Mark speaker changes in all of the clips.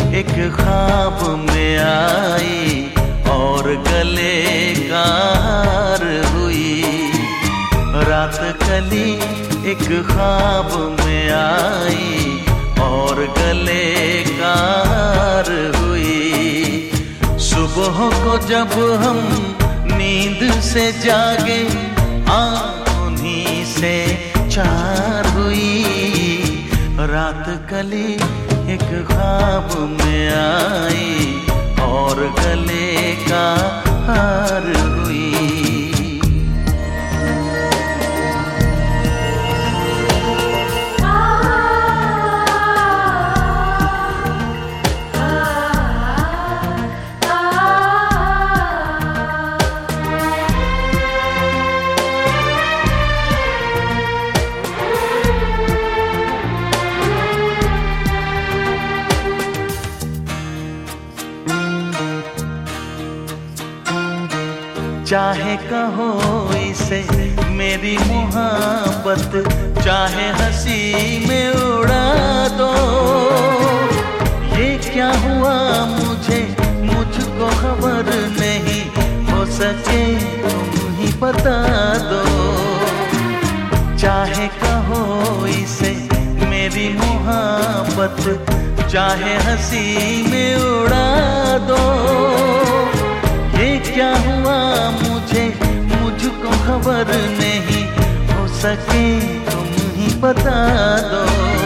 Speaker 1: एक ख्वाब में आई और गले का हार हुई। रात कली एक ख्वाब में आई और गले का हार हुई। सुबह को जब हम नींद से जागे आँख उन्हीं से चार हुई। रात कली एक ख्वाब में आई और गले का हार हुई। चाहे कहो इसे मेरी मोहब्बत, चाहे हंसी में उड़ा दो। ये क्या हुआ मुझको खबर नहीं, हो सके तुम ही बता दो। चाहे कहो इसे मेरी मोहब्बत, चाहे हंसी में उड़ा दो। ये क्या हुआ मुझको खबर नहीं, हो सके तुम ही बता दो।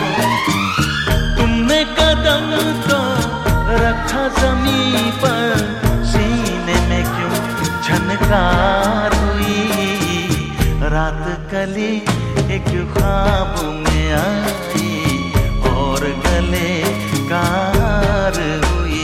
Speaker 1: तुमने कदम तो रखा ज़मीन पर, सीने में क्यों झनकार हुई। रात कली एक ख्वाब में आई और गले का हार हुई।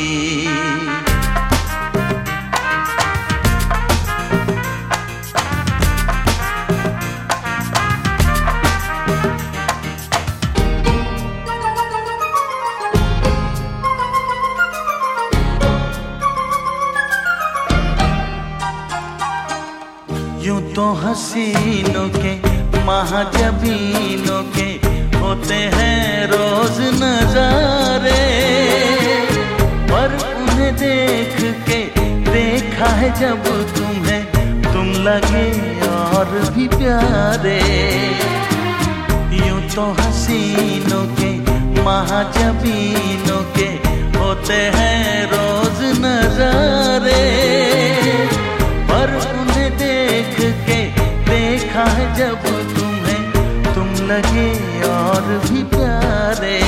Speaker 1: यूं तो हसीनों के महाजबीनों के होते हैं रोज नजारे, पर उन्हें देख के देखा है जब तुम्हें, तुम लगे और भी प्यारे। यूं तो हसीनों के महाजबीनों के होते हैं रोज नजारे, पर उन्हें देख के देखा है जब तुम्हें, तुम लगे और भी प्यारे।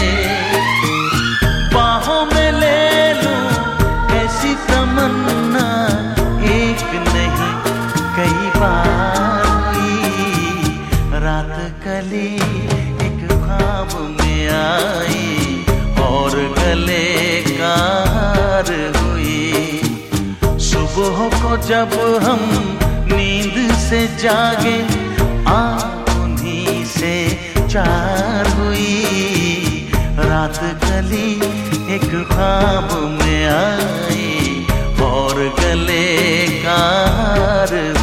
Speaker 1: बाहों में ले लूं ऐसी तमन्ना, एक नहीं कई बार हुई। रात कली एक ख्वाब में आई और गले का हार हुई। सुबह को जब हम नींद से जागे आँख उन्हीं से चार हुई। रात कली एक ख्वाब में आई और गले का हार